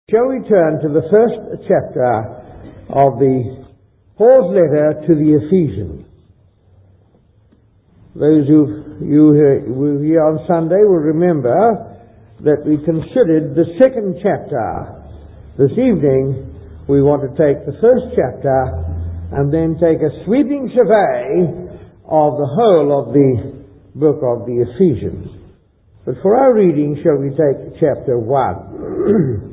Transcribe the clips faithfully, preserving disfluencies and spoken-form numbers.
Shall we turn to the first chapter of the Paul's letter to the Ephesians? Those of you who were here on Sunday will remember that we considered the second chapter. This evening we want to take the first chapter and then take a sweeping survey of the whole of the book of the Ephesians. But for our reading, shall we take chapter one?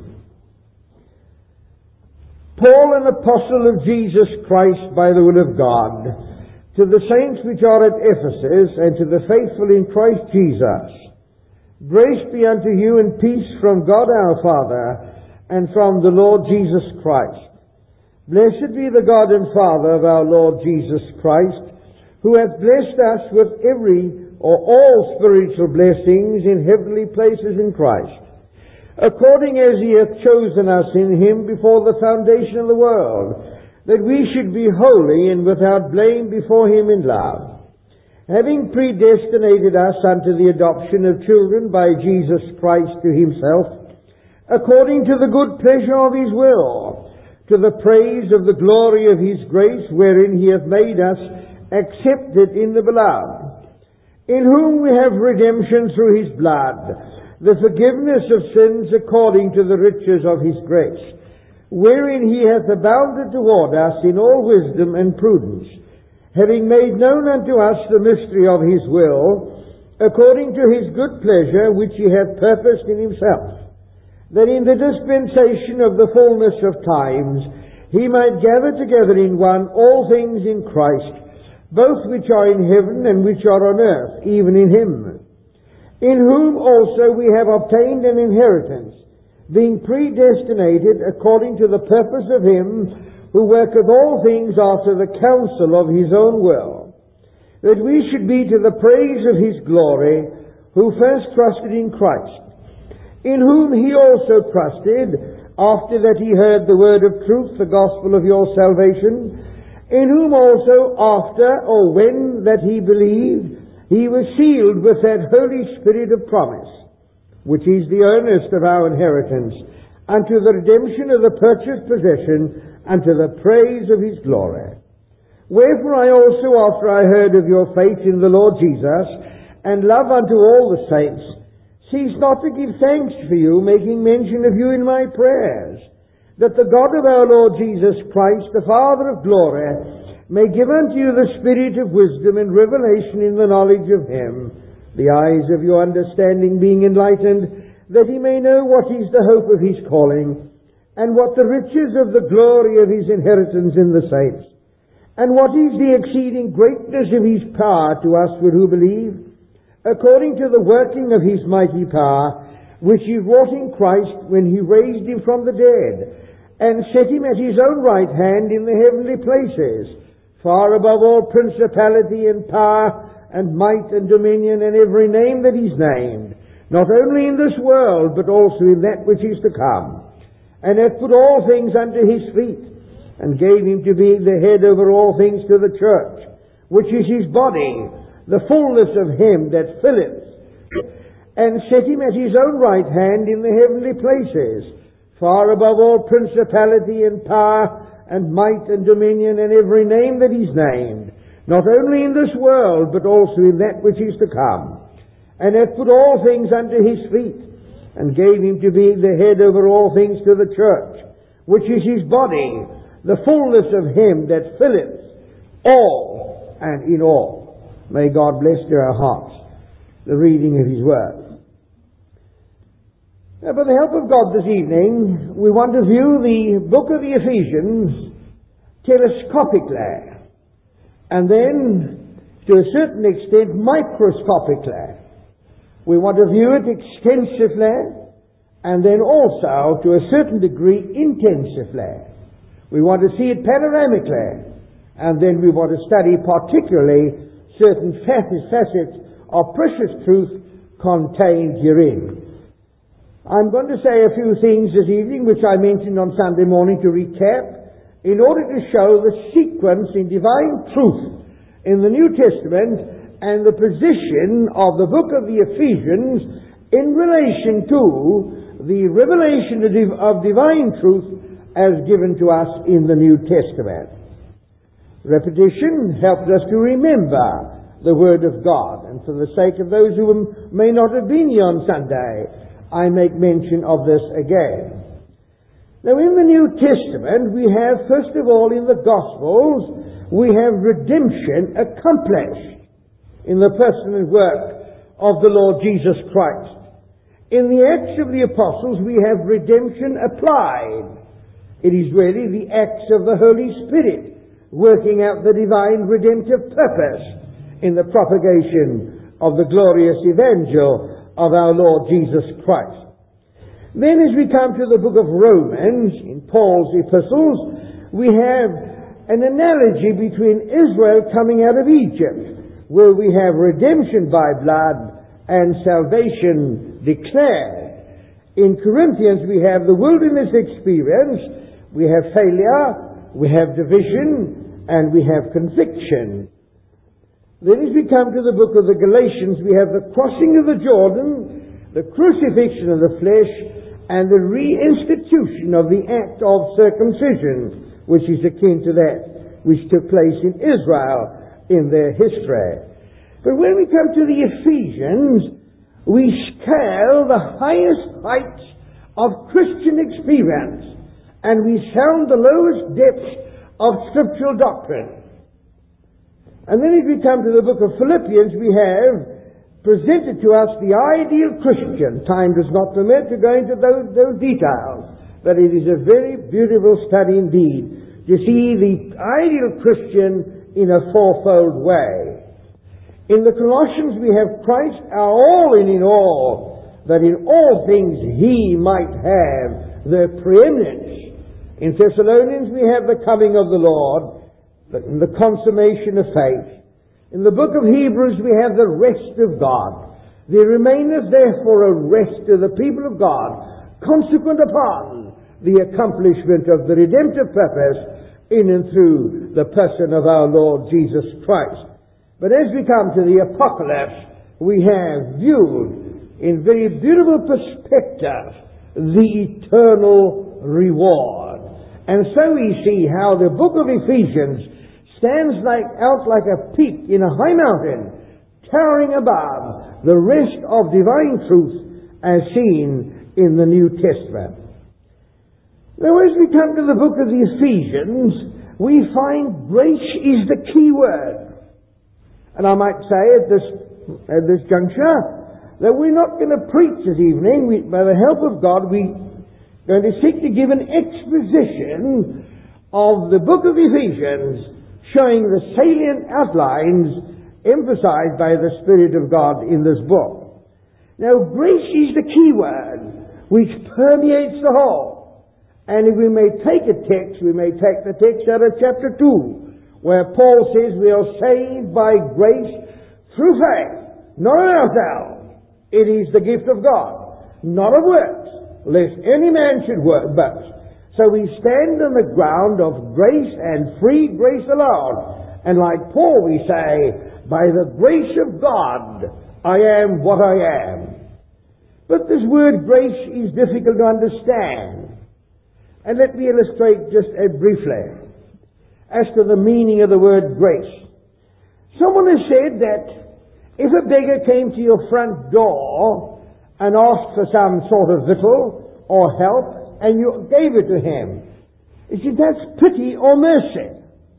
Paul, an apostle of Jesus Christ by the will of God, to the saints which are at Ephesus, and to the faithful in Christ Jesus, grace be unto you and peace from God our Father, and from the Lord Jesus Christ. Blessed be the God and Father of our Lord Jesus Christ, who hath blessed us with every or all spiritual blessings in heavenly places in Christ, according as he hath chosen us in him before the foundation of the world, that we should be holy and without blame before him in love, having predestinated us unto the adoption of children by Jesus Christ to himself, according to the good pleasure of his will, to the praise of the glory of his grace, wherein he hath made us accepted in the beloved, in whom we have redemption through his blood, the forgiveness of sins according to the riches of his grace, wherein he hath abounded toward us in all wisdom and prudence, having made known unto us the mystery of his will, according to his good pleasure which he hath purposed in himself, that in the dispensation of the fullness of times he might gather together in one all things in Christ, both which are in heaven and which are on earth, even in him, in whom also we have obtained an inheritance, being predestinated according to the purpose of him who worketh all things after the counsel of his own will, that we should be to the praise of his glory, who first trusted in Christ, in whom he also trusted, after that he heard the word of truth, the gospel of your salvation, in whom also after or when that he believed, he was sealed with that Holy Spirit of promise, which is the earnest of our inheritance, unto the redemption of the purchased possession, unto the praise of his glory. Wherefore I also, after I heard of your faith in the Lord Jesus, and love unto all the saints, cease not to give thanks for you, making mention of you in my prayers, that the God of our Lord Jesus Christ, the Father of glory, may give unto you the spirit of wisdom and revelation in the knowledge of him, the eyes of your understanding being enlightened, that he may know what is the hope of his calling, and what the riches of the glory of his inheritance in the saints, and what is the exceeding greatness of his power to us who believe, according to the working of his mighty power, which he wrought in Christ when he raised him from the dead, and set him at his own right hand in the heavenly places, far above all principality and power and might and dominion and every name that is named, not only in this world, but also in that which is to come, and hath put all things under his feet, and gave him to be the head over all things to the church, which is his body, the fullness of him that filleth, and set him at his own right hand in the heavenly places, far above all principality and power and might and dominion and every name that is named, not only in this world, but also in that which is to come, and hath put all things under his feet, and gave him to be the head over all things to the church, which is his body, the fullness of him that filleth all and in all. May God bless to our hearts the reading of his word. Now, by the help of God this evening, we want to view the book of the Ephesians telescopically, and then, to a certain extent, microscopically. We want to view it extensively, and then also, to a certain degree, intensively. We want to see it panoramically, and then we want to study particularly certain facets of precious truth contained herein. I'm going to say a few things this evening which I mentioned on Sunday morning to recap, in order to show the sequence in divine truth in the New Testament and the position of the book of the Ephesians in relation to the revelation of divine truth as given to us in the New Testament. Repetition helps us to remember the Word of God. And for the sake of those who may not have been here on Sunday, I make mention of this again. Now in the New Testament we have, first of all, in the Gospels, we have redemption accomplished in the person and work of the Lord Jesus Christ. In the Acts of the Apostles we have redemption applied. It is really the acts of the Holy Spirit working out the divine redemptive purpose in the propagation of the glorious evangel of our Lord Jesus Christ. Then as we come to the book of Romans, in Paul's epistles, we have an analogy between Israel coming out of Egypt, where we have redemption by blood and salvation declared. In Corinthians we have the wilderness experience, we have failure, we have division, and we have conviction. Then as we come to the book of the Galatians, we have the crossing of the Jordan, the crucifixion of the flesh, and the reinstitution of the act of circumcision, which is akin to that which took place in Israel in their history. But when we come to the Ephesians, we scale the highest heights of Christian experience, and we sound the lowest depths of scriptural doctrine. And then as we come to the book of Philippians, we have presented to us the ideal Christian. Time does not permit to go into those, those details, but it is a very beautiful study indeed to see the ideal Christian in a fourfold way. In the Colossians we have Christ our all in in all, that in all things He might have the preeminence. In Thessalonians we have the coming of the Lord, and the consummation of faith. In the book of Hebrews we have the rest of God. There remaineth therefore a rest to the people of God, consequent upon the accomplishment of the redemptive purpose in and through the person of our Lord Jesus Christ. But as we come to the Apocalypse, we have viewed in very beautiful perspective the eternal reward. And so we see how the book of Ephesians stands like, out like a peak in a high mountain, towering above the rest of divine truth as seen in the New Testament. Now as we come to the book of the Ephesians, we find grace is the key word. And I might say at this, at this juncture that we're not going to preach this evening. We, by the help of God, we're going to seek to give an exposition of the book of Ephesians, showing the salient outlines emphasized by the Spirit of God in this book. Now, grace is the key word which permeates the whole. And if we may take a text, we may take the text out of chapter two, where Paul says we are saved by grace through faith, not of ourselves. It is the gift of God, not of works, lest any man should work, boast. So we stand on the ground of grace and free grace alone. And like Paul we say, by the grace of God, I am what I am. But this word grace is difficult to understand. And let me illustrate just uh, briefly as to the meaning of the word grace. Someone has said that if a beggar came to your front door and asked for some sort of victual or help, and you gave it to him, you see, that's pity or mercy.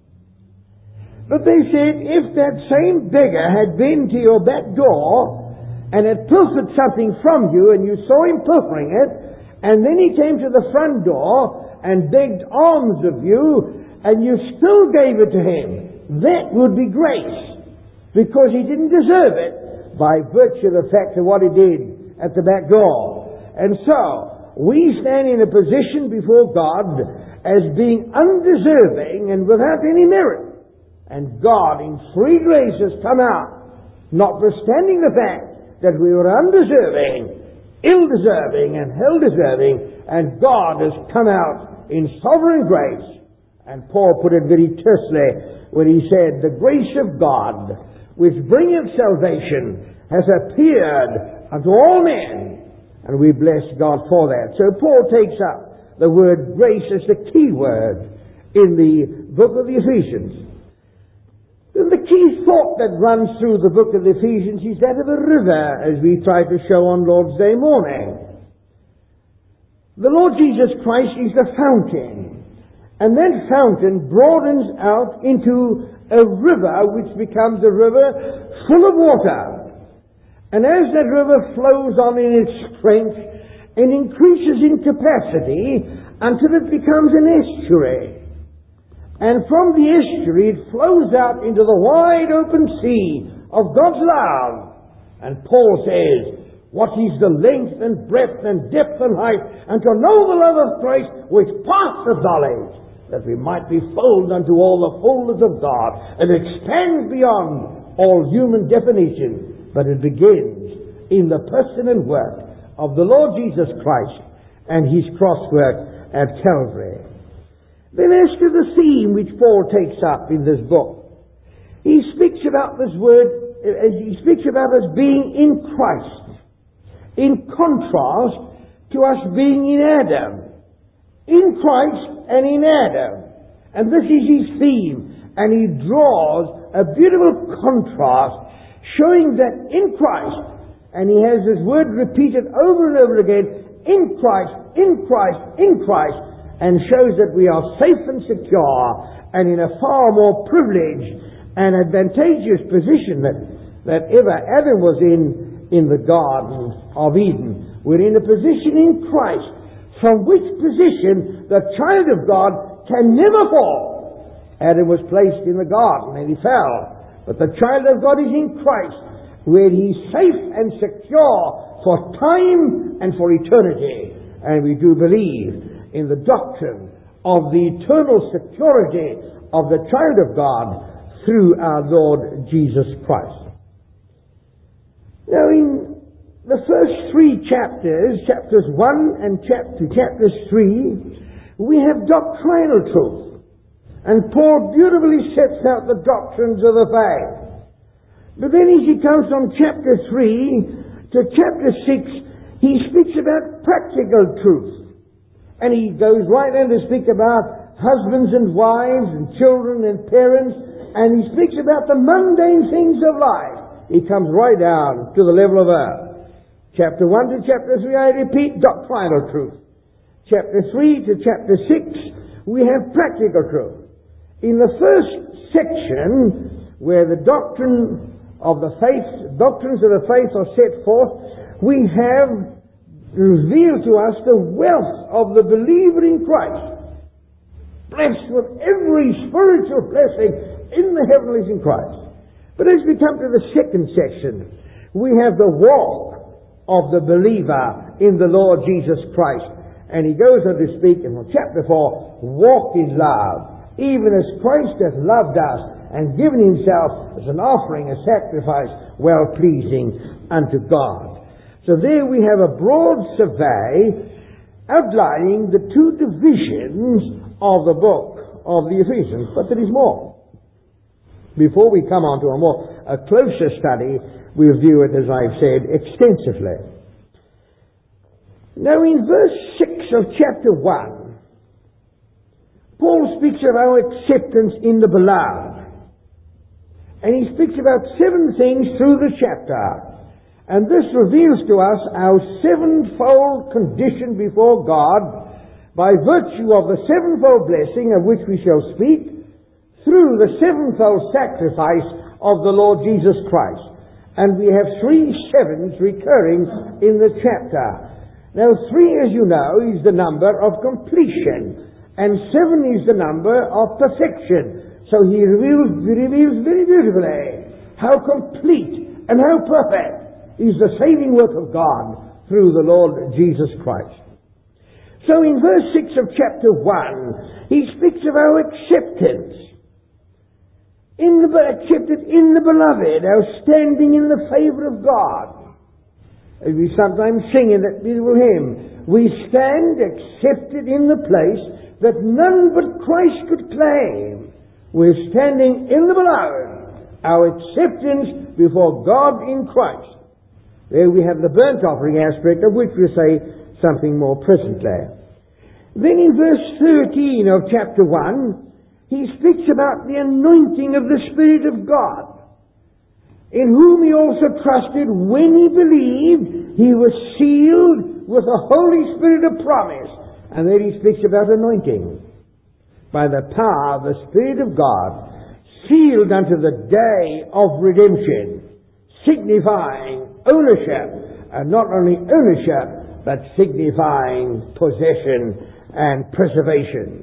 But they said, if that same beggar had been to your back door and had pilfered something from you, and you saw him pilfering it, and then he came to the front door and begged alms of you, and you still gave it to him, that would be grace, because he didn't deserve it by virtue of the fact of what he did at the back door. And so we stand in a position before God as being undeserving and without any merit. And God in free grace has come out, notwithstanding the fact that we were undeserving, ill-deserving and hell-deserving, and God has come out in sovereign grace. And Paul put it very tersely when he said, the grace of God which bringeth salvation has appeared unto all men, And we bless God for that. So Paul takes up the word grace as the key word in the book of the Ephesians. And the key thought that runs through the book of the Ephesians is that of a river, as we try to show on Lord's Day morning. The Lord Jesus Christ is the fountain. And that fountain broadens out into a river which becomes a river full of water. And as that river flows on in its strength and increases in capacity until it becomes an estuary. And from the estuary it flows out into the wide open sea of God's love. And Paul says, what is the length and breadth and depth and height, and to know the love of Christ which passeth knowledge, that we might be filled unto all the fullness of God, and extend beyond all human definition. But it begins in the person and work of the Lord Jesus Christ and His cross work at Calvary. Then as to the theme which Paul takes up in this book, he speaks about this word, he speaks about us being in Christ, in contrast to us being in Adam. In Christ and in Adam. And this is his theme. And he draws a beautiful contrast showing that in Christ, and he has this word repeated over and over again, in Christ, in Christ, in Christ, and shows that we are safe and secure and in a far more privileged and advantageous position that, that ever Adam was in in the Garden of Eden. We're in a position in Christ from which position the child of God can never fall. Adam was placed in the garden and he fell. But the child of God is in Christ, where he is safe and secure for time and for eternity. And we do believe in the doctrine of the eternal security of the child of God through our Lord Jesus Christ. Now in the first three chapters, chapters one and chapter, chapters three, we have doctrinal truth. And Paul beautifully sets out the doctrines of the faith. But then as he comes from chapter three to chapter six, he speaks about practical truth. And he goes right in to speak about husbands and wives and children and parents. And he speaks about the mundane things of life. He comes right down to the level of earth. Chapter one to chapter three, I repeat, doctrinal truth. Chapter three to chapter six, we have practical truth. In the first section, where the doctrine of the faith, doctrines of the faith are set forth, we have revealed to us the wealth of the believer in Christ, blessed with every spiritual blessing in the heavenlies in Christ. But as we come to the second section, we have the walk of the believer in the Lord Jesus Christ. And he goes on to speak in chapter four, walk in love, even as Christ hath loved us and given himself as an offering, a sacrifice, well-pleasing unto God. So there we have a broad survey outlining the two divisions of the book of the Ephesians. But there is more. Before we come on to a more a closer study, we'll view it, as I've said, extensively. Now in verse six of chapter one, Paul speaks of our acceptance in the beloved. And he speaks about seven things through the chapter. And this reveals to us our sevenfold condition before God by virtue of the sevenfold blessing of which we shall speak through the sevenfold sacrifice of the Lord Jesus Christ. And we have three sevens recurring in the chapter. Now three, as you know, is the number of completion. And seven is the number of perfection. So he reveals, he reveals very beautifully how complete and how perfect is the saving work of God through the Lord Jesus Christ. So in verse six of chapter one, he speaks of our acceptance. In the, accepted in the beloved, our standing in the favor of God. As we sometimes sing in that beautiful hymn, we stand accepted in the place that none but Christ could claim. We're standing in the beloved, our acceptance before God in Christ. There we have the burnt offering aspect, of which we'll say something more presently. Then in verse thirteen of chapter one, he speaks about the anointing of the Spirit of God, in whom he also trusted when he believed. He was sealed with the Holy Spirit of promise. And then he speaks about anointing. By the power of the Spirit of God, sealed unto the day of redemption, signifying ownership, and not only ownership, but signifying possession and preservation.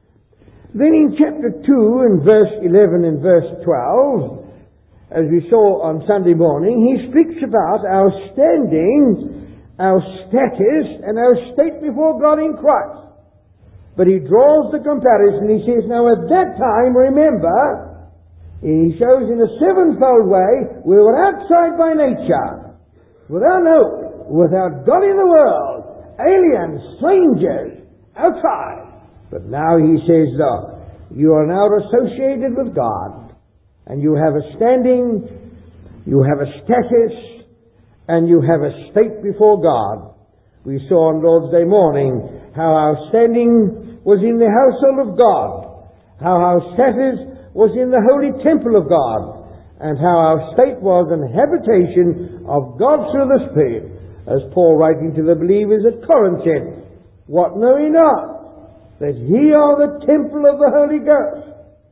Then in chapter two and verse eleven and verse twelve, as we saw on Sunday morning, he speaks about our standing, our status, and our state before God in Christ. But he draws the comparison. He says, now at that time, remember, he shows in a sevenfold way, we were outside by nature, without hope, without God in the world, aliens, strangers, outside. But now he says, look, you are now associated with God, and you have a standing, you have a status, and you have a state before God. We saw on Lord's Day morning how our standing was in the household of God, how our status was in the holy temple of God, and how our state was an habitation of God through the Spirit, as Paul writing to the believers at Corinth said, what know ye not, that ye are the temple of the Holy Ghost?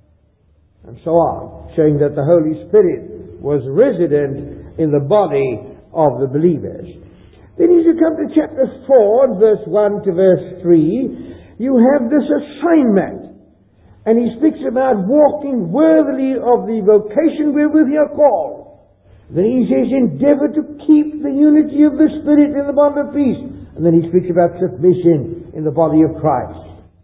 And so on, showing that the Holy Spirit was resident in the body of the believers. Then as you come to chapter four, verse one to verse three, you have this assignment. And he speaks about walking worthily of the vocation wherewith you are called. Then he says, endeavor to keep the unity of the Spirit in the bond of peace. And then he speaks about submission in the body of Christ.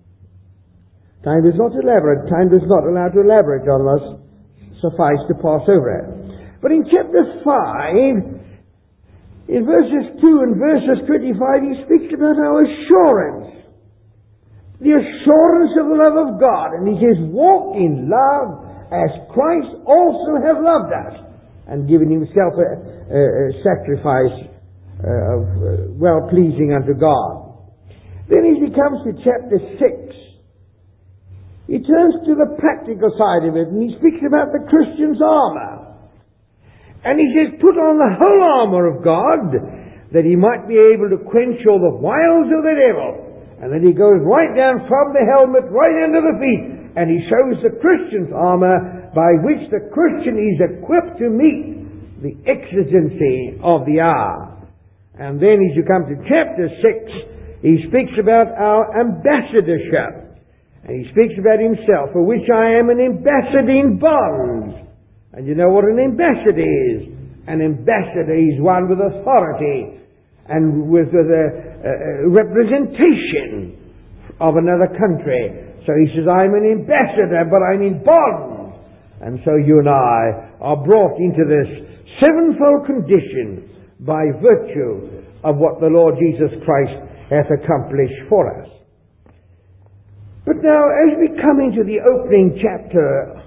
Time does not elaborate. Time does not allow to elaborate on us. Suffice to pass over it. But in chapter five, in verses two and verses twenty-five, he speaks about our assurance. The assurance of the love of God. And he says, walk in love as Christ also hath loved us, and given himself a, a, a sacrifice uh, of uh, well-pleasing unto God. Then as he comes to chapter six, he turns to the practical side of it, and he speaks about the Christian's armor. And he says, put on the whole armor of God, that he might be able to quench all the wiles of the devil. And then he goes right down from the helmet, right under the feet, and he shows the Christian's armor by which the Christian is equipped to meet the exigency of the hour. And then as you come to chapter six, he speaks about our ambassadorship. And he speaks about himself, for which I am an ambassador in bonds. And you know what an ambassador is. An ambassador is one with authority and with a, a, a representation of another country. So he says, I'm an ambassador, but I'm in bonds. And so you and I are brought into this sevenfold condition by virtue of what the Lord Jesus Christ hath accomplished for us. But now, as we come into the opening chapter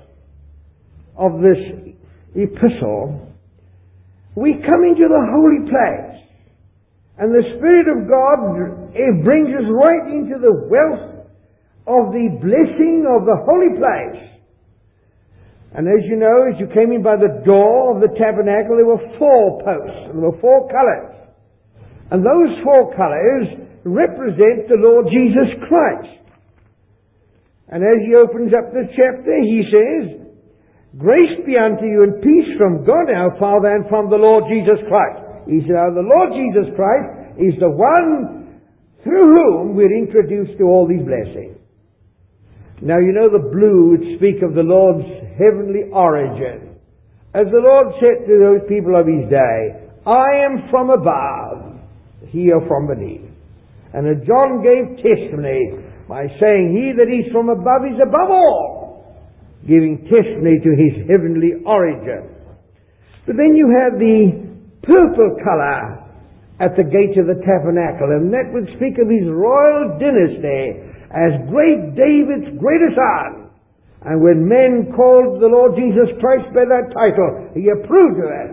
of this epistle, we come into the holy place. And the Spirit of God, it brings us right into the wealth of the blessing of the holy place. And as you know, as you came in by the door of the tabernacle, there were four posts, and there were four colors. And those four colors represent the Lord Jesus Christ. And as he opens up the chapter, he says, grace be unto you and peace from God our Father and from the Lord Jesus Christ. He said, now the Lord Jesus Christ is the one through whom we're introduced to all these blessings. Now you know the blue would speak of the Lord's heavenly origin. As the Lord said to those people of his day, I am from above, ye are from beneath. And as John gave testimony by saying, he that is from above is above all, giving testimony to his heavenly origin. But then you have the purple color at the gate of the tabernacle, and that would speak of his royal dynasty as great David's greatest son. And when men called the Lord Jesus Christ by that title, he approved of it.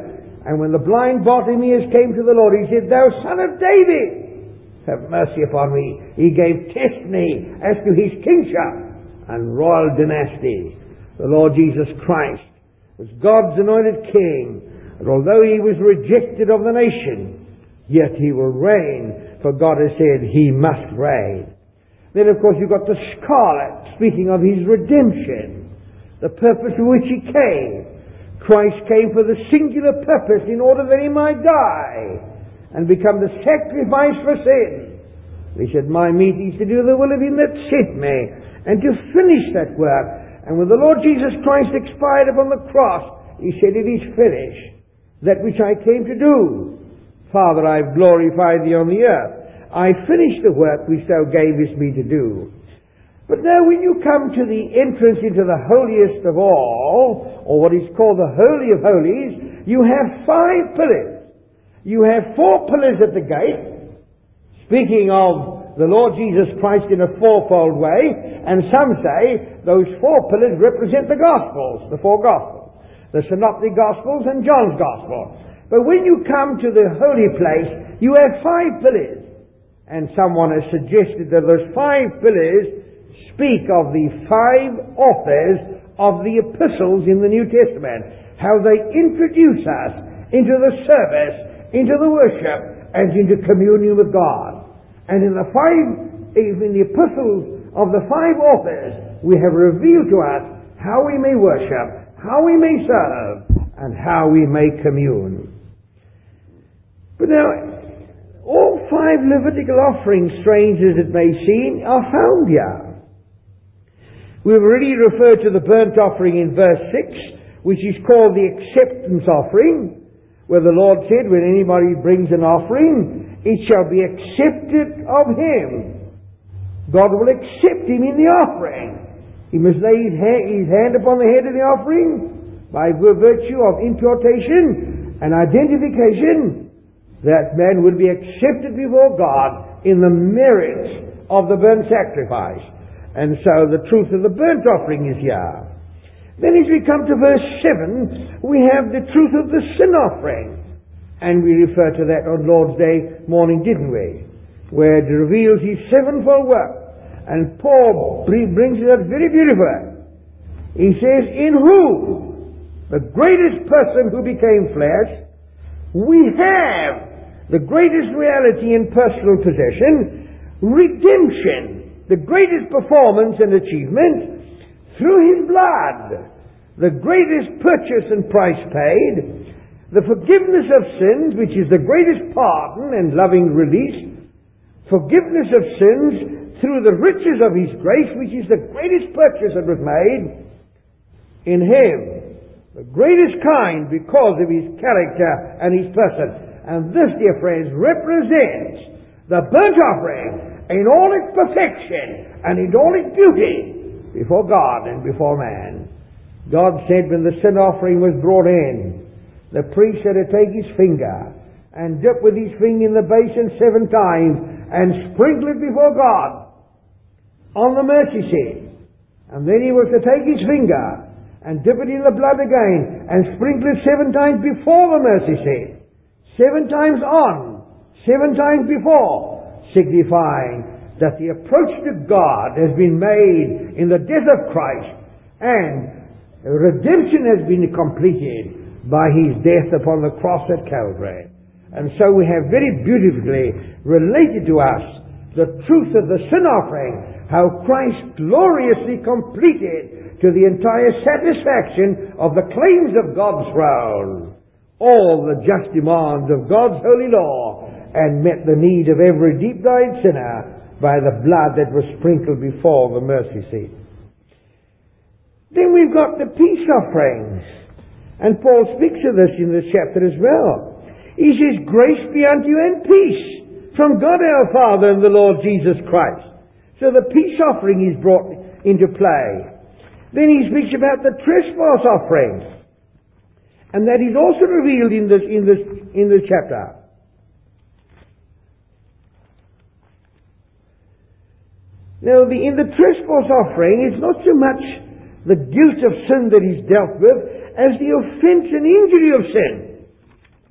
And when the blind Bartimaeus came to the Lord, he said, Thou son of David, have mercy upon me. He gave testimony as to his kingship and royal dynasty. The Lord Jesus Christ was God's anointed king, and although he was rejected of the nation, yet he will reign, for God has said he must reign. Then of course you've got the scarlet, speaking of his redemption, the purpose for which he came. Christ came for the singular purpose in order that he might die and become the sacrifice for sin. He said, My meat is to do the will of him that sent me, and to finish that work. And when the Lord Jesus Christ expired upon the cross, he said, It is finished, that which I came to do. Father, I have glorified thee on the earth. I finished the work which thou gavest me to do. But now when you come to the entrance into the holiest of all, or what is called the Holy of Holies, you have five pillars. You have four pillars at the gate, speaking of the Lord Jesus Christ in a fourfold way, and some say those four pillars represent the Gospels, the four Gospels, the Synoptic Gospels and John's Gospel. But when you come to the holy place, you have five pillars. And someone has suggested that those five pillars speak of the five authors of the epistles in the New Testament, how they introduce us into the service, into the worship, and into communion with God. And in the five, in the epistles of the five authors, we have revealed to us how we may worship, how we may serve, and how we may commune. But now, all five Levitical offerings, strange as it may seem, are found here. We've already referred to the burnt offering in verse six, which is called the acceptance offering, where the Lord said, when anybody brings an offering, it shall be accepted of him. God will accept him in the offering. He must lay his hand, his hand upon the head of the offering by virtue of imputation and identification. That man would be accepted before God in the merits of the burnt sacrifice. And so the truth of the burnt offering is here. Then as we come to verse seven, we have the truth of the sin offering. And we refer to that on Lord's Day morning, didn't we? Where it reveals his sevenfold work. And Paul brings it out very beautifully. He says, in whom, the greatest person who became flesh, we have the greatest reality in personal possession, redemption, the greatest performance and achievement, through his blood, the greatest purchase and price paid, the forgiveness of sins, which is the greatest pardon and loving release, forgiveness of sins through the riches of his grace, which is the greatest purchase that was made in him, the greatest kind because of his character and his person. And this, dear friends, represents the burnt offering in all its perfection and in all its beauty before God and before man. God said when the sin offering was brought in, the priest had to take his finger and dip with his finger in the basin seven times and sprinkle it before God on the mercy seat. And then he was to take his finger and dip it in the blood again and sprinkle it seven times before the mercy seat. Seven times on, seven times before, signifying that the approach to God has been made in the death of Christ, and redemption has been completed by his death upon the cross at Calvary. And so we have very beautifully related to us the truth of the sin offering, how Christ gloriously completed to the entire satisfaction of the claims of God's throne all the just demands of God's holy law, and met the need of every deep-dyed sinner by the blood that was sprinkled before the mercy seat. Then we've got the peace offerings, and Paul speaks of this in this chapter as well. He says, grace be unto you and peace from God our Father and the Lord Jesus Christ. So the peace offering is brought into play. Then he speaks about the trespass offering, and that is also revealed in this, in this, in this chapter. Now, the, in the trespass offering, it's not so much the guilt of sin that is dealt with as the offense and injury of sin.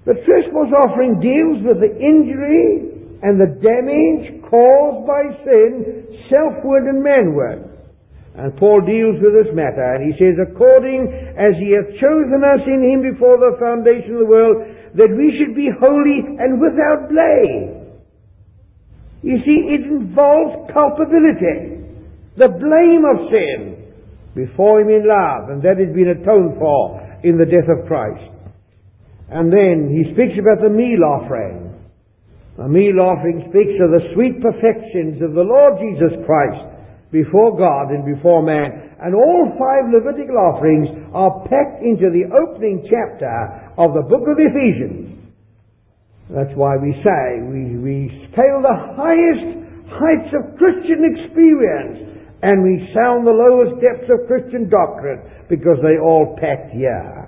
The trespass offering deals with the injury and the damage caused by sin, self-will and manward. And Paul deals with this matter, and he says, according as he hath chosen us in him before the foundation of the world, that we should be holy and without blame. You see, it involves culpability, the blame of sin, before him in love, and that has been atoned for in the death of Christ. And then he speaks about the meal offering. The meal offering speaks of the sweet perfections of the Lord Jesus Christ before God and before man. And all five Levitical offerings are packed into the opening chapter of the book of Ephesians. That's why we say we, we scale the highest heights of Christian experience and we sound the lowest depths of Christian doctrine, because they all packed here.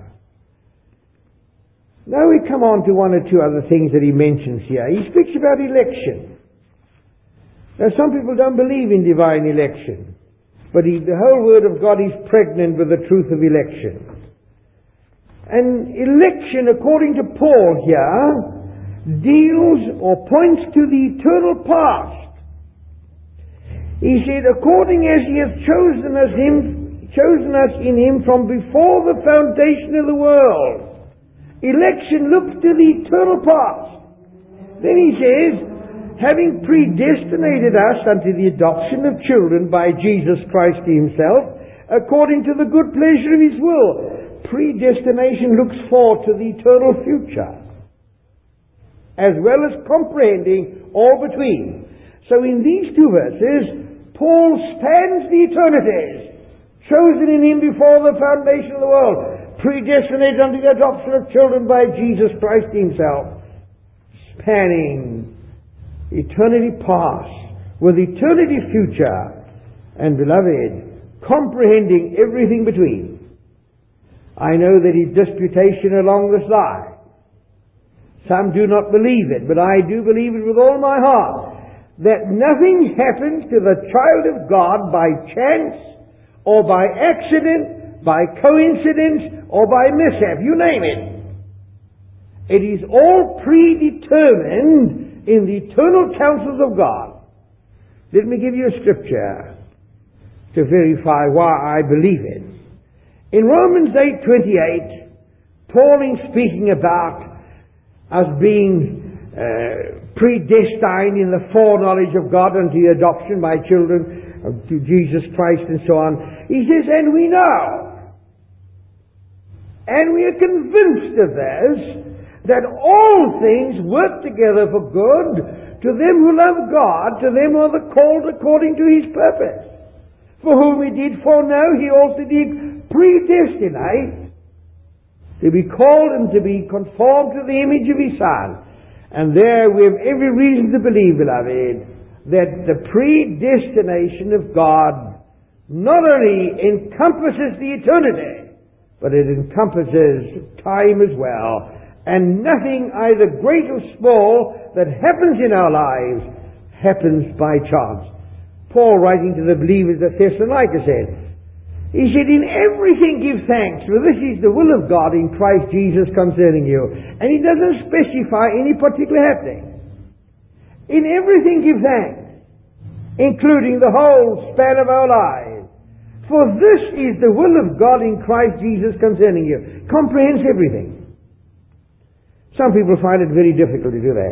Now we come on to one or two other things that he mentions here. He speaks about election. Now some people don't believe in divine election, but he, the whole Word of God is pregnant with the truth of election. And election, according to Paul here, deals or points to the eternal past. He said, according as he hath chosen us, him, chosen us in him from before the foundation of the world. Election looks to the eternal past. Then he says, having predestinated us unto the adoption of children by Jesus Christ himself, according to the good pleasure of his will. Predestination looks forward to the eternal future, as well as comprehending all between. So in these two verses, Paul spans the eternities, chosen in him before the foundation of the world, predestinated unto the adoption of children by Jesus Christ himself, spanning eternity past with eternity future, and beloved, comprehending everything between. I know that is disputation along this line. Some do not believe it, but I do believe it with all my heart, that nothing happens to the child of God by chance, or by accident, by coincidence, or by mishap, you name it. It is all predetermined in the eternal counsels of God. Let me give you a scripture to verify why I believe it. In Romans eight twenty-eight, Paul is speaking about us being uh, predestined in the foreknowledge of God unto the adoption by children uh, to Jesus Christ and so on. He says, and we know, and we are convinced of this, that all things work together for good to them who love God, to them who are the called according to his purpose. For whom he did foreknow, he also did predestinate to be called and to be conformed to the image of his Son. And there we have every reason to believe, beloved, that the predestination of God not only encompasses the eternity, but it encompasses time as well. And nothing, either great or small, that happens in our lives happens by chance. Paul, writing to the believers of Thessalonica, said, he said, in everything give thanks, for this is the will of God in Christ Jesus concerning you. And he doesn't specify any particular happening. In everything give thanks, including the whole span of our lives. For this is the will of God in Christ Jesus concerning you. Comprehends everything. Some people find it very difficult to do that.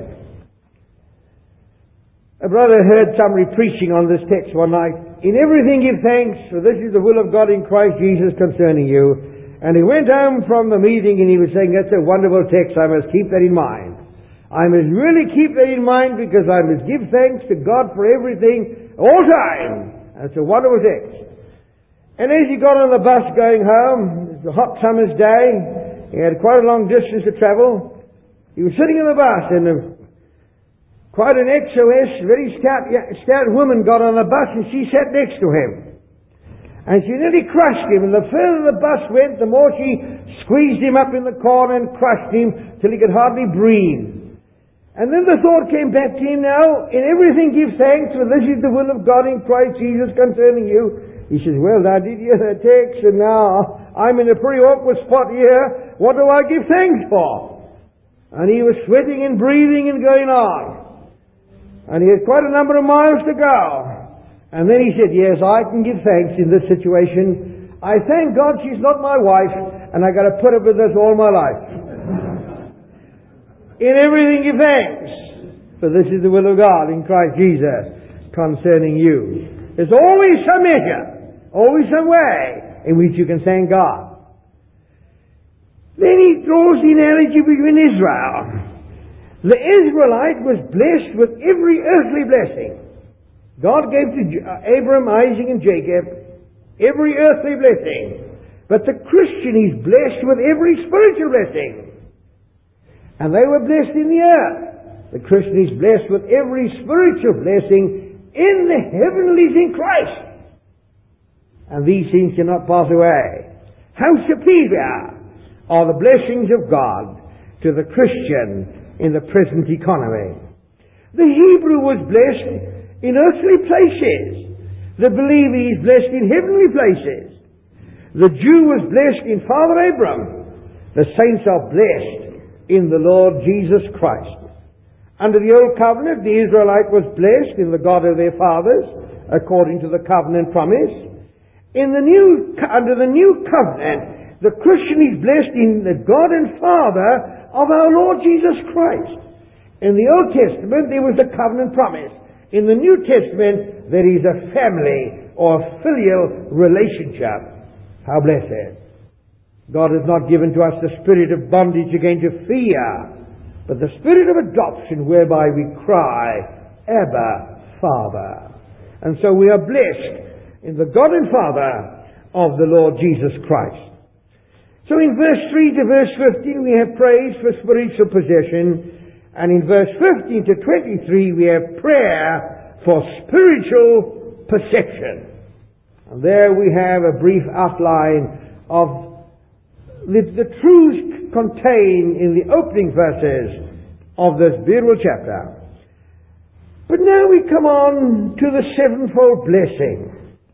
A brother heard somebody preaching on this text one night. In everything give thanks, for this is the will of God in Christ Jesus concerning you. And he went home from the meeting and he was saying, that's a wonderful text, I must keep that in mind. I must really keep that in mind because I must give thanks to God for everything, all time. That's a wonderful text. And as he got on the bus going home, it was a hot summer's day, he had quite a long distance to travel. He was sitting in the bus and a Quite an X O S, very stout, stout woman got on the bus and she sat next to him. And she nearly crushed him. And the further the bus went, the more she squeezed him up in the corner and crushed him till he could hardly breathe. And then the thought came back to him, now, in everything give thanks, for this is the will of God in Christ Jesus concerning you. He says, well, I did hear that text, and now I'm in a pretty awkward spot here. What do I give thanks for? And he was sweating and breathing and going on. And he had quite a number of miles to go. And then he said, yes, I can give thanks in this situation. I thank God she's not my wife, and I got to put up with this all my life. In everything give thanks, for this is the will of God in Christ Jesus concerning you. There's always some measure, always some way in which you can thank God. Then he draws the analogy between Israel. The Israelite was blessed with every earthly blessing. God gave to Abraham, Isaac, and Jacob every earthly blessing. But the Christian is blessed with every spiritual blessing. And they were blessed in the earth. The Christian is blessed with every spiritual blessing in the heavenlies in Christ. And these things cannot pass away. How superior are the blessings of God to the Christian in the present economy. The Hebrew was blessed in earthly places. The believer is blessed in heavenly places. The Jew was blessed in Father Abraham. The saints are blessed in the Lord Jesus Christ. Under the Old Covenant, the Israelite was blessed in the God of their fathers, according to the covenant promise. In the new, under the New Covenant, the Christian is blessed in the God and Father of our Lord Jesus Christ. In the Old Testament, there was the covenant promise. In the New Testament, there is a family or filial relationship. How blessed. God has not given to us the spirit of bondage again to fear, but the spirit of adoption whereby we cry, Abba, Father. And so we are blessed in the God and Father of the Lord Jesus Christ. So in verse three to verse fifteen we have praise for spiritual possession, and in verse fifteen to twenty-three we have prayer for spiritual perception. And there we have a brief outline of the, the truths contained in the opening verses of this beautiful chapter. But now we come on to the sevenfold blessing.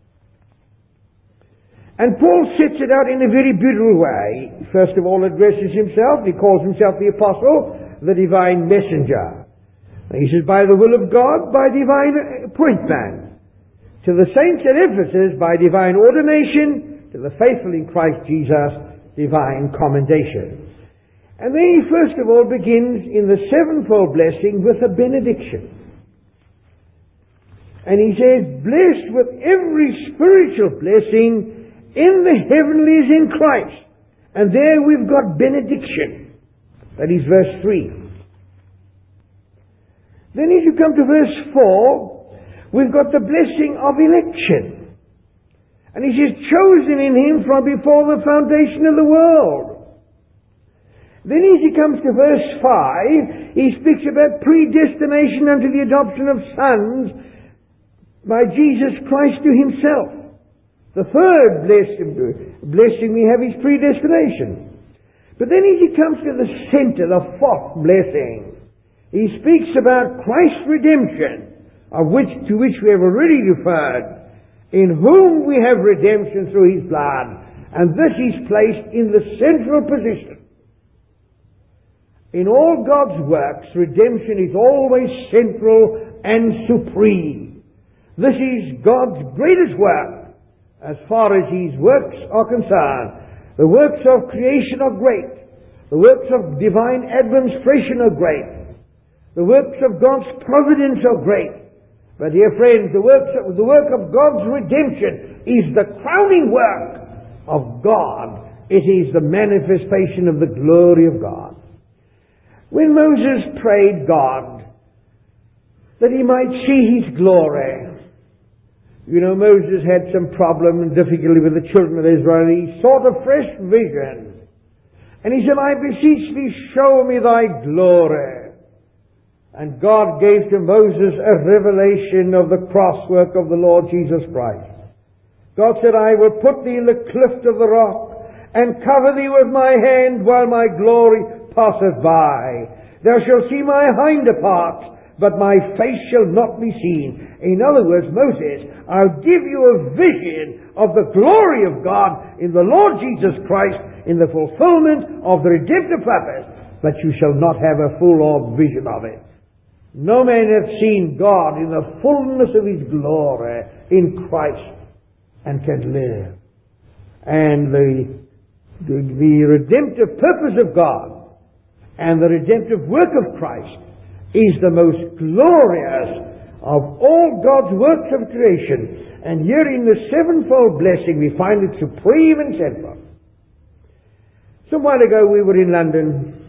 And Paul sets it out in a very beautiful way. First of all, addresses himself. He calls himself the apostle, the divine messenger. He says, by the will of God, by divine appointment. To the saints at Ephesus, by divine ordination. To the faithful in Christ Jesus, divine commendation. And then he first of all begins in the sevenfold blessing with a benediction. And he says, blessed with every spiritual blessing in the heavenlies in Christ. And there we've got benediction. That is verse three. Then as you come to verse four, we've got the blessing of election. And he says, chosen in him from before the foundation of the world. Then as he comes to verse five, he speaks about predestination unto the adoption of sons by Jesus Christ to himself. The third blessing we have is predestination. But then as he comes to the center, the fourth blessing, he speaks about Christ's redemption, of which to which we have already referred, in whom we have redemption through his blood. And this is placed in the central position. In all God's works, redemption is always central and supreme. This is God's greatest work. As far as his works are concerned, the works of creation are great. The works of divine administration are great. The works of God's providence are great. But dear friends, the works of, the work of God's redemption is the crowning work of God. It is the manifestation of the glory of God. When Moses prayed God that he might see his glory, you know, Moses had some problem and difficulty with the children of Israel. He sought a fresh vision. And he said, I beseech thee, show me thy glory. And God gave to Moses a revelation of the crosswork of the Lord Jesus Christ. God said, I will put thee in the cleft of the rock and cover thee with my hand while my glory passeth by. Thou shalt see my hinder parts, but my face shall not be seen. In other words, Moses, I'll give you a vision of the glory of God in the Lord Jesus Christ in the fulfillment of the redemptive purpose. but you shall not have a full orb vision of it. No man hath seen God in the fullness of His glory in Christ and can live. And the, the, the redemptive purpose of God and the redemptive work of Christ is the most glorious of all God's works of creation. And here in the sevenfold blessing we find it supreme and central. Some while ago we were in London,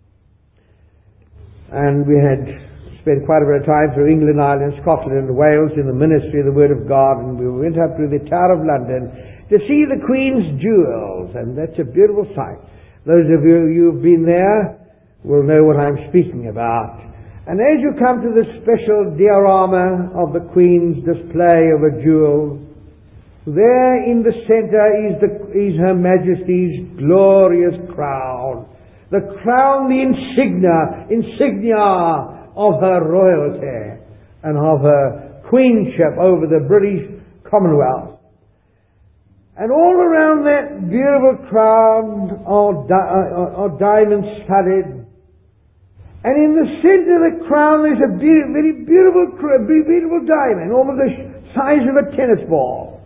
and we had spent quite a bit of time through England, Ireland, Scotland and Wales in the ministry of the Word of God, and we went up to the Tower of London to see the Queen's jewels, and that's a beautiful sight. Those of you who've been there will know what I'm speaking about. And as you come to the special diorama of the Queen's display of her jewels, there in the center is, the, is Her Majesty's glorious crown. The crown, the insignia, insignia of her royalty and of her queenship over the British Commonwealth. And all around that beautiful crown are, di- are, are diamonds studded. And in the center of the crown there's a be- very beautiful, beautiful diamond, almost the size of a tennis ball.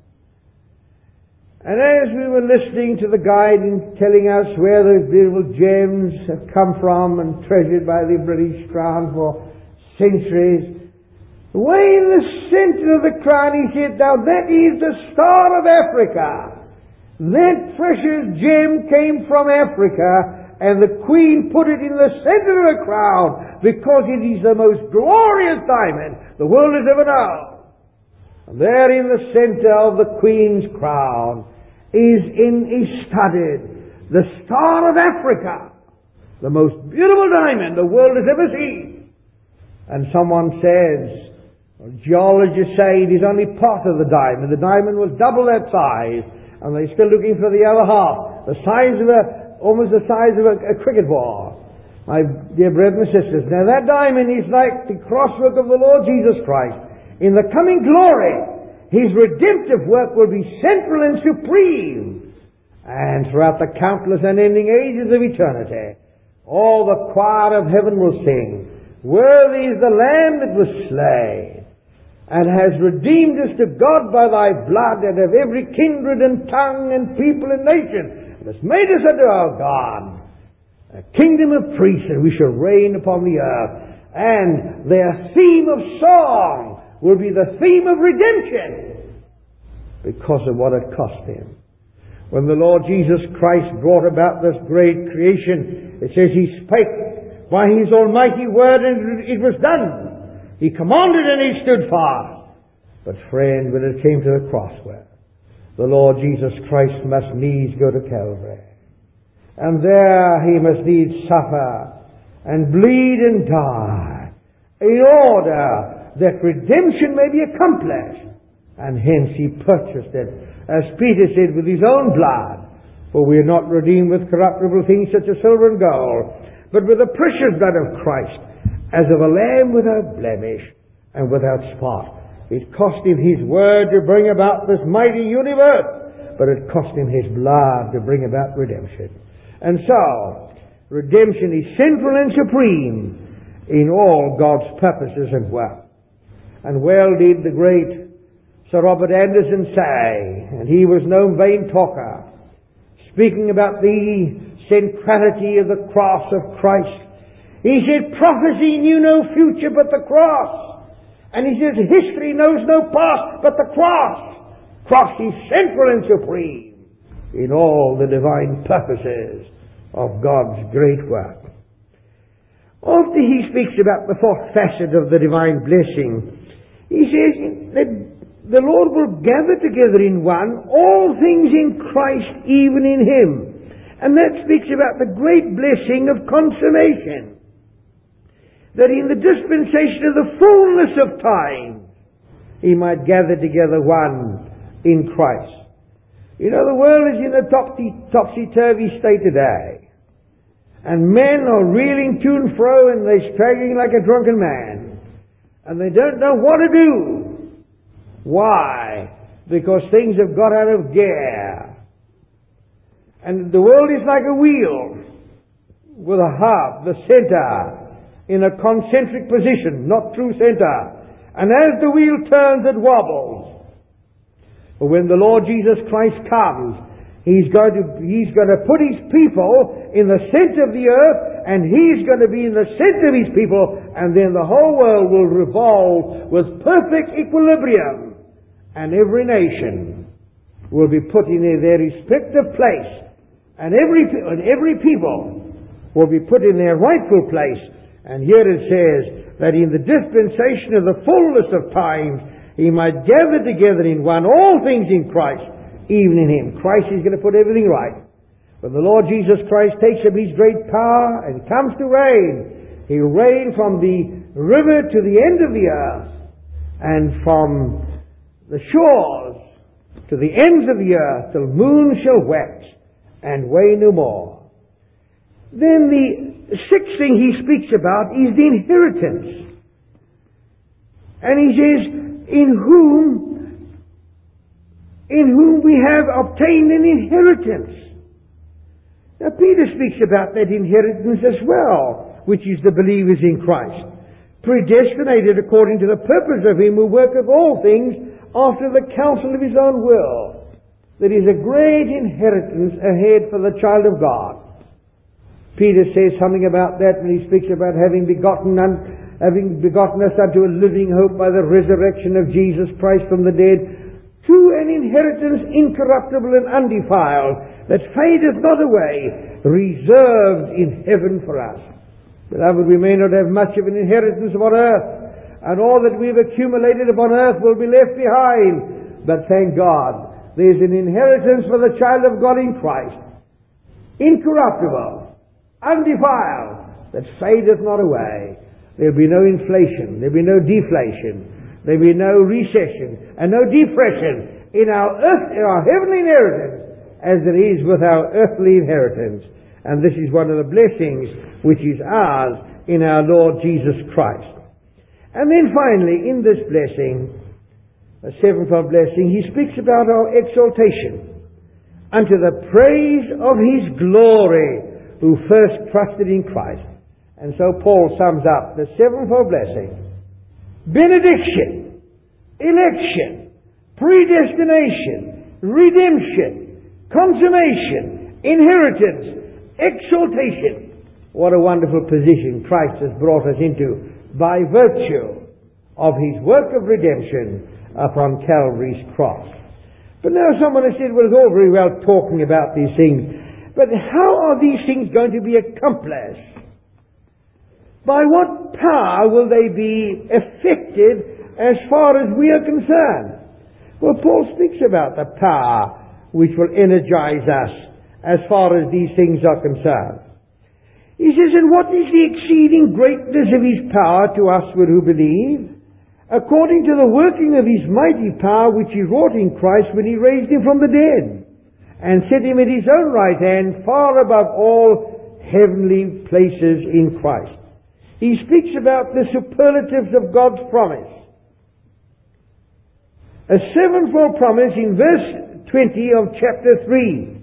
And as we were listening to the guide and telling us where those beautiful gems have come from and treasured by the British Crown for centuries, way in the center of the crown he said, now that is the Star of Africa. That precious gem came from Africa, and the Queen put it in the center of the crown because it is the most glorious diamond the world has ever known. And there in the center of the Queen's crown is in is studded the Star of Africa, the most beautiful diamond the world has ever seen. And someone says, well, geologists say it is only part of the diamond. The diamond was double that size, and they're still looking for the other half, the size of a, almost the size of a, a cricket ball. My dear brothers and sisters, now that diamond is like the crosswork of the Lord Jesus Christ. In the coming glory, His redemptive work will be central and supreme. And throughout the countless unending ages of eternity, all the choir of heaven will sing, worthy is the Lamb that was slain, and has redeemed us to God by Thy blood, and of every kindred and tongue and people and nation, and has made us unto our God a kingdom of priests, and we shall reign upon the earth. And their theme of song will be the theme of redemption, because of what it cost Him. When the Lord Jesus Christ brought about this great creation, it says He spake by His almighty word and it was done. He commanded and He stood fast. But friend, when it came to the cross work, the Lord Jesus Christ must needs go to Calvary. And there He must needs suffer and bleed and die in order that redemption may be accomplished. And hence He purchased it, as Peter said, with His own blood. For we are not redeemed with corruptible things such as silver and gold, but with the precious blood of Christ, as of a lamb without blemish and without spot. It cost Him His word to bring about this mighty universe, but it cost Him His blood to bring about redemption. And so, redemption is central and supreme in all God's purposes and work. And well did the great Sir Robert Anderson say, and he was no vain talker, speaking about the centrality of the cross of Christ. He said, prophecy knew no future but the cross. And he says, history knows no past but the cross. Cross is central and supreme in all the divine purposes of God's great work. After he speaks about the fourth facet of the divine blessing, he says that the Lord will gather together in one all things in Christ, even in Him. And that speaks about the great blessing of consummation. That in the dispensation of the fullness of time, He might gather together one in Christ. You know, the world is in a topsy, topsy-turvy state today. And men are reeling to and fro, and they're straggling like a drunken man. And they don't know what to do. Why? Because things have got out of gear. And the world is like a wheel. with a heart, the center, in a concentric position, not true center. And as the wheel turns, it wobbles. But when the Lord Jesus Christ comes, He's going to, He's going to put His people in the center of the earth, and He's going to be in the center of His people, and then the whole world will revolve with perfect equilibrium, and every nation will be put in their respective place, and every, and every people will be put in their rightful place. And here it says that in the dispensation of the fullness of times, He might gather together in one all things in Christ, even in Him. Christ is going to put everything right. When the Lord Jesus Christ takes up His great power and comes to reign, He'll reign from the river to the end of the earth, and from the shores to the ends of the earth, till moon shall wax and wane no more. Then the sixth thing He speaks about is the inheritance. And He says, in whom, in whom we have obtained an inheritance. Now Peter speaks about that inheritance as well, which is the believers in Christ, predestinated according to the purpose of Him who worketh all things after the counsel of His own will. There is a great inheritance ahead for the child of God. Peter says something about that when he speaks about having begotten, un, having begotten us unto a living hope by the resurrection of Jesus Christ from the dead, to an inheritance incorruptible and undefiled, that fadeth not away, reserved in heaven for us. Beloved, we may not have much of an inheritance upon earth, and all that we've accumulated upon earth will be left behind. But thank God, there's an inheritance for the child of God in Christ, incorruptible, undefiled, that fadeth not away. There'll be no inflation, there'll be no deflation, there'll be no recession and no depression in our earth, in our heavenly inheritance, as there is with our earthly inheritance. And this is one of the blessings which is ours in our Lord Jesus Christ. And then finally, in this blessing, a sevenfold blessing, He speaks about our exaltation unto the praise of His glory, who first trusted in Christ. And so Paul sums up the sevenfold blessing: benediction, election, predestination, redemption, consummation, inheritance, exaltation. What a wonderful position Christ has brought us into by virtue of His work of redemption upon Calvary's cross. But now someone has said, well, it's all very well talking about these things, but how are these things going to be accomplished? By what power will they be effected as far as we are concerned? Well, Paul speaks about the power which will energize us as far as these things are concerned. He says, and what is the exceeding greatness of His power to us who believe? According to the working of His mighty power which He wrought in Christ when He raised Him from the dead, and set Him at His own right hand, far above all heavenly places in Christ. He speaks about the superlatives of God's promise. A sevenfold promise in verse twenty of chapter three.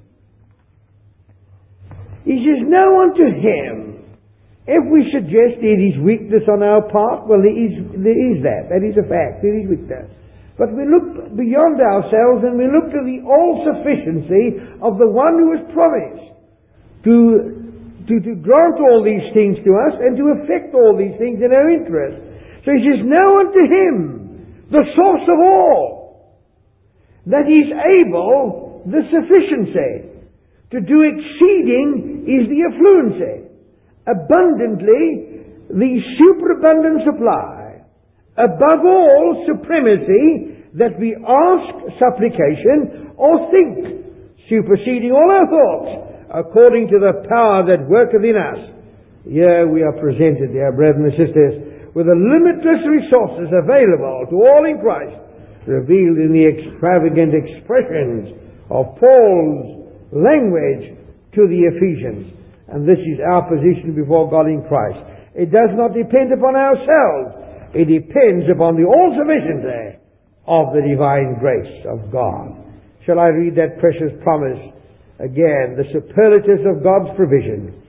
He says, now unto Him, if we suggest it is weakness on our part, well, there is, there is that. That is a fact. There is weakness. But we look beyond ourselves and we look to the all-sufficiency of the one who has promised to, to, to grant all these things to us and to effect all these things in our interest. So He says, now unto Him, the source of all, that is able, the sufficiency, to do exceeding is the affluency, abundantly the superabundant supply, above all supremacy, that we ask supplication or think, superseding all our thoughts, according to the power that worketh in us. Here we are presented, dear brethren and sisters, with the limitless resources available to all in Christ, revealed in the extravagant expressions of Paul's language to the Ephesians. And this is our position before God in Christ. It does not depend upon ourselves. It depends upon the all-sufficiency of the divine grace of God. Shall I read that precious promise again? The superlatives of God's provision.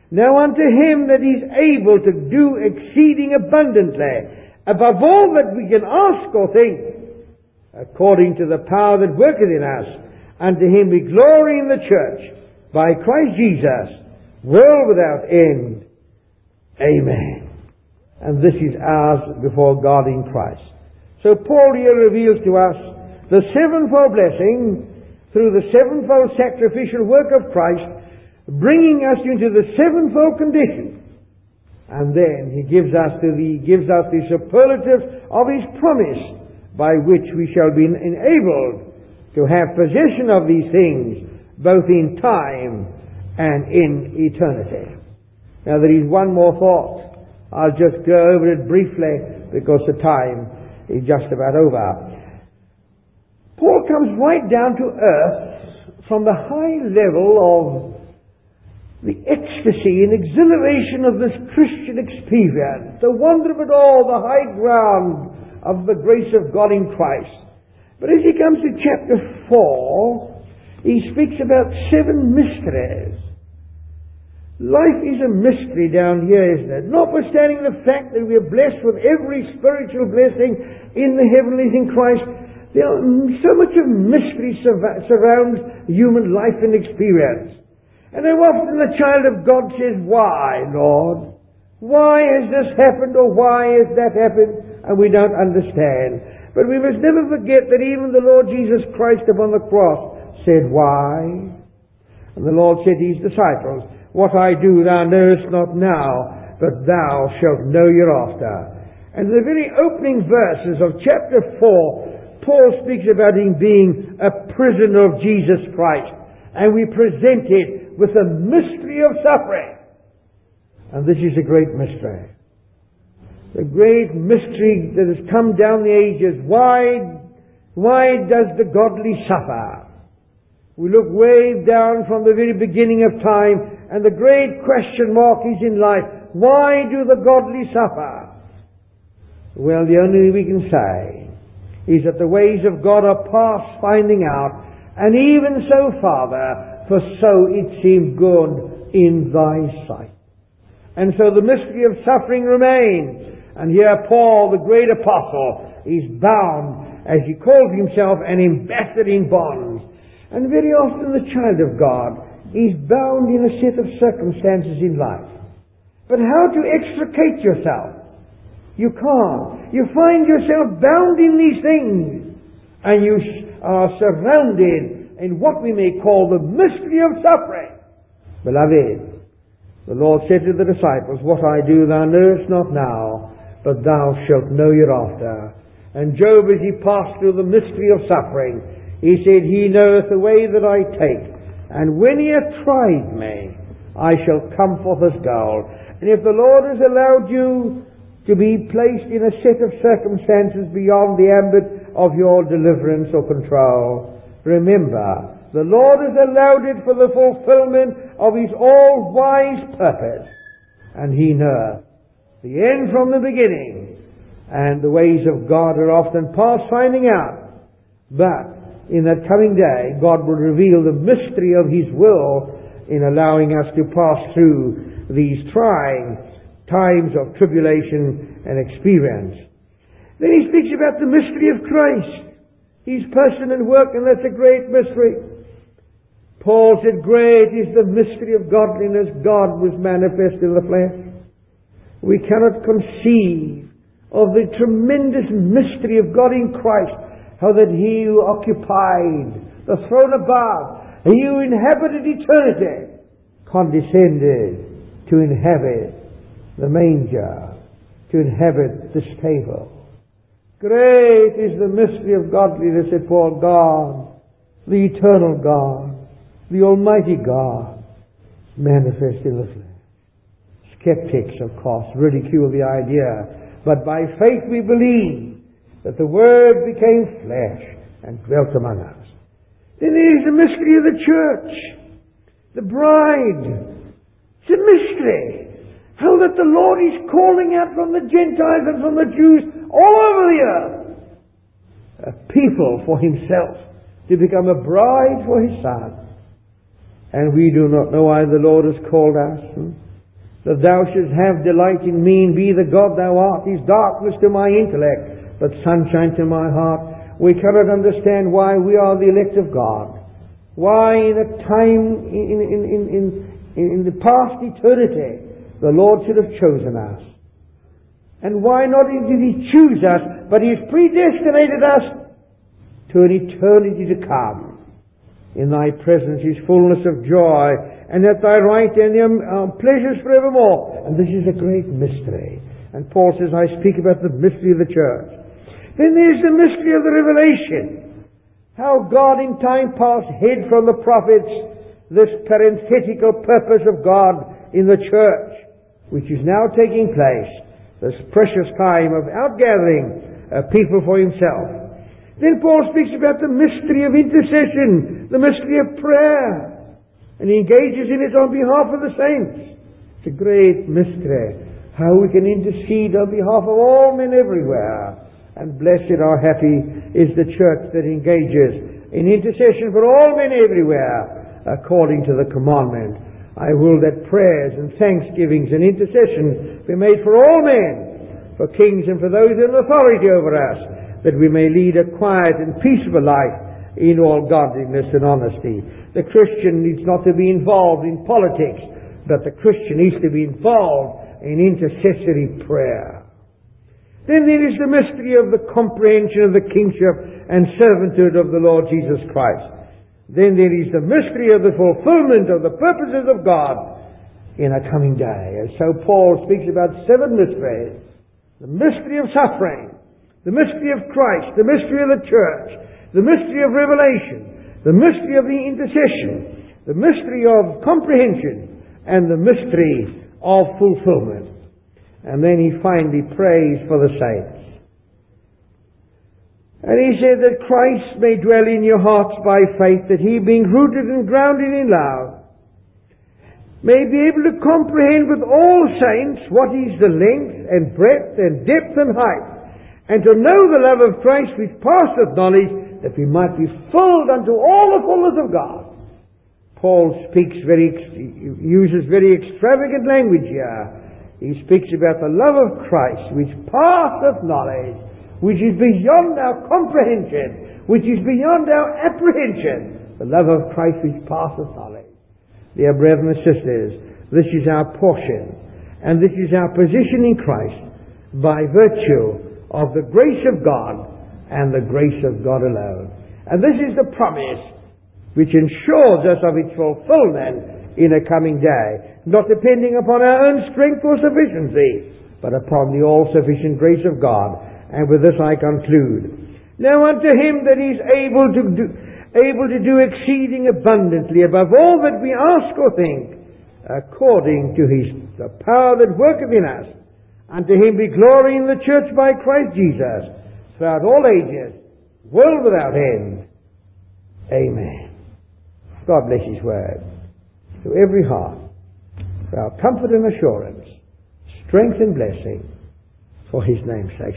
Now unto him that is able to do exceeding abundantly, above all that we can ask or think, according to the power that worketh in us, unto him be glory in the church, by Christ Jesus, world without end. Amen. And this is ours before God in Christ. So Paul here reveals to us the sevenfold blessing through the sevenfold sacrificial work of Christ, bringing us into the sevenfold condition. And then he gives us the, he gives us the superlative of his promise, by which we shall be enabled to have possession of these things, both in time and in eternity. Now there is one more thought. I'll just go over it briefly because the time is just about over. Paul comes right down to earth from the high level of the ecstasy and exhilaration of this Christian experience, the wonder of it all, the high ground of the grace of God in Christ. But as he comes to chapter four, he speaks about seven mysteries. Life is a mystery down here, isn't it? Notwithstanding the fact that we are blessed with every spiritual blessing in the heavenlies in Christ, there are so much of mystery surrounds human life and experience. And then often the child of God says, "Why, Lord? Why has this happened, or why has that happened?" And we don't understand. But we must never forget that even the Lord Jesus Christ upon the cross said, "Why?" And the Lord said to his disciples, "What I do thou knowest not now, but thou shalt know hereafter." And in the very opening verses of chapter four, Paul speaks about him being a prisoner of Jesus Christ. And we present it with a mystery of suffering. And this is a great mystery. The great mystery that has come down the ages. Why, why does the godly suffer? We look way down from the very beginning of time, and the great question mark is in life. Why do the godly suffer? Well, the only thing we can say is that the ways of God are past finding out, and even so, Father, for so it seemed good in thy sight. And so the mystery of suffering remains. And here Paul, the great apostle, is bound, as he calls himself, an ambassador in bonds. And very often the child of God is bound in a set of circumstances in life. But how to extricate yourself? You can't. You find yourself bound in these things, and you are surrounded in what we may call the mystery of suffering. Beloved, the Lord said to the disciples, "What I do thou knowest not now, but thou shalt know hereafter." And Job, as he passed through the mystery of suffering, he said, "He knoweth the way that I take, and when he hath tried me, I shall come forth as gold." And if the Lord has allowed you to be placed in a set of circumstances beyond the ambit of your deliverance or control, remember, the Lord has allowed it for the fulfillment of his all-wise purpose. And he knoweth the end from the beginning. And the ways of God are often past finding out. But in that coming day, God will reveal the mystery of his will in allowing us to pass through these trying times of tribulation and experience. Then he speaks about the mystery of Christ, his person and work, and that's a great mystery. Paul said, "Great is the mystery of godliness. God was manifest in the flesh." We cannot conceive of the tremendous mystery of God in Christ, how that he who occupied the throne above, he who inhabited eternity, condescended to inhabit the manger, to inhabit this table. Great is the mystery of godliness, said Paul. God, the eternal God, the Almighty God, manifest in the flesh. Skeptics, of course, ridicule the idea, but by faith we believe that the Word became flesh and dwelt among us. Then there is the mystery of the church, the bride. It's a mystery. How that the Lord is calling out from the Gentiles and from the Jews all over the earth a people for himself to become a bride for his Son. And we do not know why the Lord has called us. Hmm? that thou shouldst have delight in me and be the God thou art, is darkness to my intellect, but sunshine to my heart. We cannot understand why we are the elect of God. Why in a time, in, in, in, in, in the past eternity, the Lord should have chosen us. And why not did He choose us, but He has predestinated us to an eternity to come. In Thy presence is fullness of joy, and at Thy right hand are pleasures forevermore. And this is a great mystery. And Paul says, I speak about the mystery of the church. Then there's the mystery of the revelation. How God in time past hid from the prophets this parenthetical purpose of God in the church, which is now taking place, this precious time of outgathering a people for Himself. Then Paul speaks about the mystery of intercession, the mystery of prayer, and he engages in it on behalf of the saints. It's a great mystery, how we can intercede on behalf of all men everywhere. And blessed or happy is the church that engages in intercession for all men everywhere, according to the commandment, I will that prayers and thanksgivings and intercession be made for all men, for kings and for those in authority over us, that we may lead a quiet and peaceable life in all godliness and honesty. The Christian needs not to be involved in politics, but the Christian needs to be involved in intercessory prayer. Then there is the mystery of the comprehension of the kingship and servanthood of the Lord Jesus Christ. Then there is the mystery of the fulfillment of the purposes of God in a coming day. And so Paul speaks about seven mysteries. The mystery of suffering, the mystery of Christ, the mystery of the church, the mystery of revelation, the mystery of the intercession, the mystery of comprehension, and the mystery of fulfillment. And then he finally prays for the saints. And he said that Christ may dwell in your hearts by faith, that He, being rooted and grounded in love, may be able to comprehend with all saints what is the length and breadth and depth and height, and to know the love of Christ which passeth knowledge, that we might be filled unto all the fullness of God. Paul speaks very, uses very extravagant language here. He speaks about the love of Christ which passeth knowledge, which is beyond our comprehension, which is beyond our apprehension. The love of Christ which passeth knowledge. Dear brethren and sisters, this is our portion, and this is our position in Christ, by virtue of the grace of God and the grace of God alone. And this is the promise which ensures us of its fulfillment in a coming day, not depending upon our own strength or sufficiency, but upon the all-sufficient grace of God. And with this I conclude. Now unto Him that is able to do, able to do exceeding abundantly above all that we ask or think, according to His the power that worketh in us, unto Him be glory in the church by Christ Jesus, throughout all ages, world without end. Amen. God bless His word to every heart, for our comfort and assurance, strength and blessing, for His name's sake.